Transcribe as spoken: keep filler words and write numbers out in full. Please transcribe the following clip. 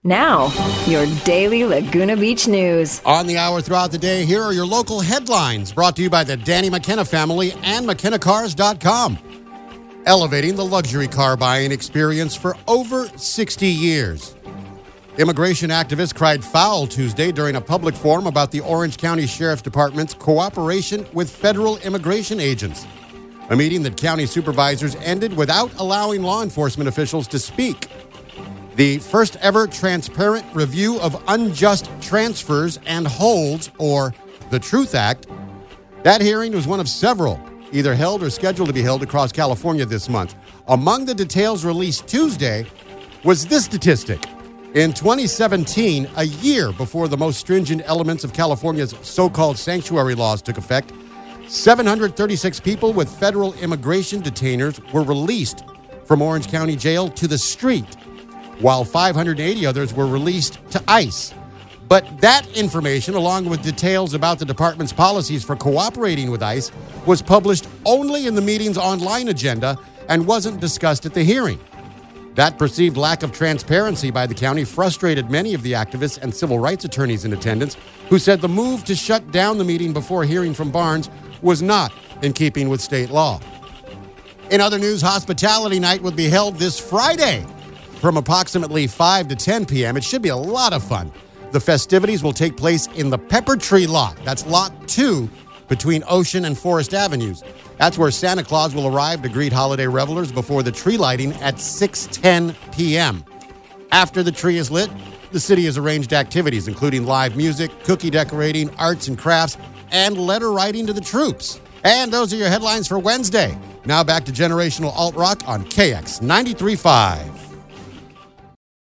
Now, your daily Laguna Beach news. On the hour throughout the day, here are your local headlines brought to you by the Danny McKenna family and McKenna Cars dot com. Elevating the luxury car buying experience for over sixty years. Immigration activists cried foul Tuesday during a public forum about the Orange County Sheriff's Department's cooperation with federal immigration agents. A meeting that county supervisors ended without allowing law enforcement officials to speak. The first ever transparent review of unjust transfers and holds, or the Truth Act. That hearing was one of several, either held or scheduled to be held across California this month. Among the details released Tuesday was this statistic. In twenty seventeen, a year before the most stringent elements of California's so-called sanctuary laws took effect, seven hundred thirty-six people with federal immigration detainers were released from Orange County Jail to the street, while five hundred eighty others were released to ICE. But that information, along with details about the department's policies for cooperating with ICE, was published only in the meeting's online agenda and wasn't discussed at the hearing. That perceived lack of transparency by the county frustrated many of the activists and civil rights attorneys in attendance, who said the move to shut down the meeting before hearing from Barnes was not in keeping with state law. In other news, Hospitality Night will be held this Friday from approximately five to ten p.m. It should be a lot of fun. The festivities will take place in the Pepper Tree Lot. That's Lot two between Ocean and Forest Avenues. That's where Santa Claus will arrive to greet holiday revelers before the tree lighting at six ten p.m. After the tree is lit, the city has arranged activities including live music, cookie decorating, arts and crafts, and letter writing to the troops. And those are your headlines for Wednesday. Now back to Generational Alt Rock on K X ninety-three point five.